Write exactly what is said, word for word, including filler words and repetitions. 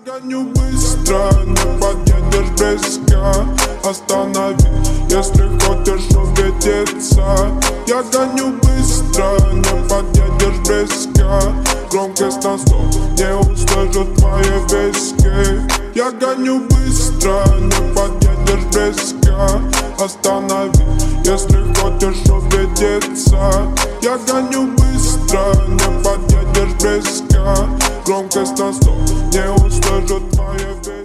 гоню быстро, не подъедешь близко. Останови, если хочешь убедиться. Я гоню быстро, не подъедешь близко. Громкость на сто, не услышат твои виски. Я гоню быстро, не подъедешь близко. Останови, если хочешь убедиться. Я гоню быстро, не подъедешь близко. Громкость на сто, не услышат твои виски.